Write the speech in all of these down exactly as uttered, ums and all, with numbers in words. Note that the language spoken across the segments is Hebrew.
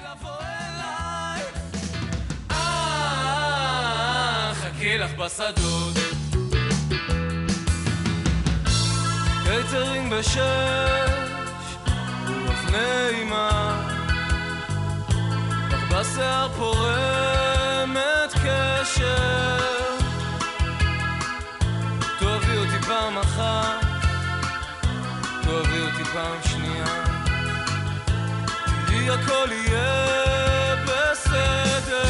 לבוא אליי. אה, חכי לך בשדות, קייטרינג בשש, רוח נעימה, לך בשיער פורמת קשר. תאהבי אותי פעם אחת, תאהבי אותי פעם שנייה, תהי הכל יהיה בסדר.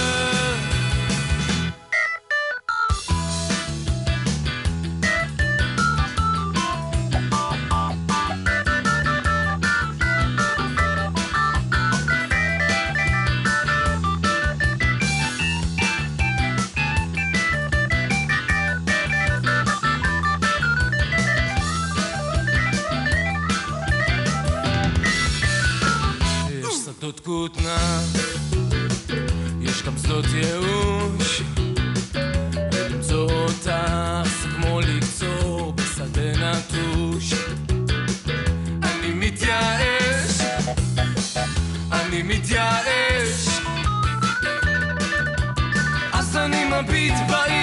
שדות כותנה, יש גם שדות ייאוש, ולמצוא אותך זה כמו לקצור בשדה נטוש. אני מתייאש, אני מתייאש, אז אני מביט בעיר